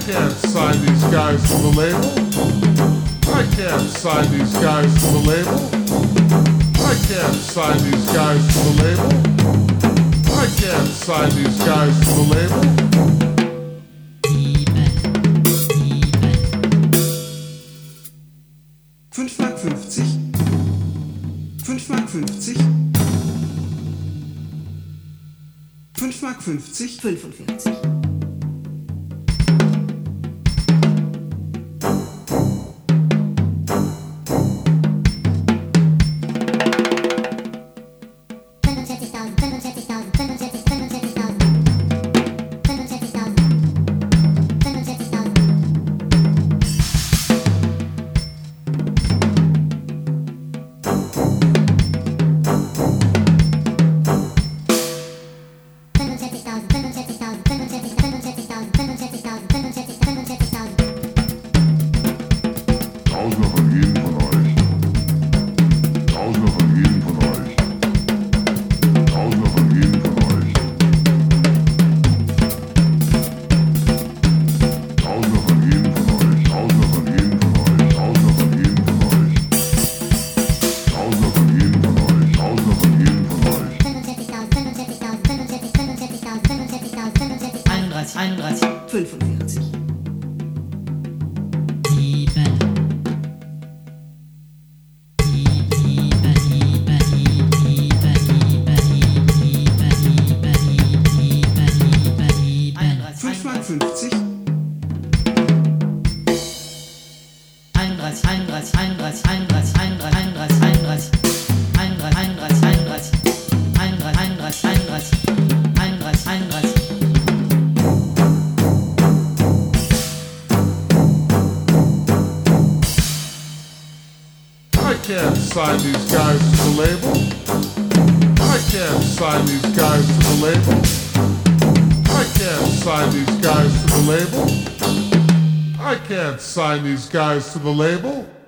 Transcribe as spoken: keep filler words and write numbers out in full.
can't sign these guys to the label. I can't sign these guys to the label. I can't sign these guys to the label. I can't sign these guys to the label. fünf Mark fünfzig. fünf Mark fünfzig. fünf Mark fünfzig. fünfundvierzig. fünfundvierzig. fünf Mark fünfzig. einunddreißig, einunddreißig, einunddreißig, einunddreißig, einunddreißig, einunddreißig, einunddreißig, einunddreißig, einunddreißig, einunddreißig, einunddreißig, einunddreißig. I can't sign these guys to the label. I can't sign these guys to the label. I can't sign these guys to the label. I can't sign these guys to the label.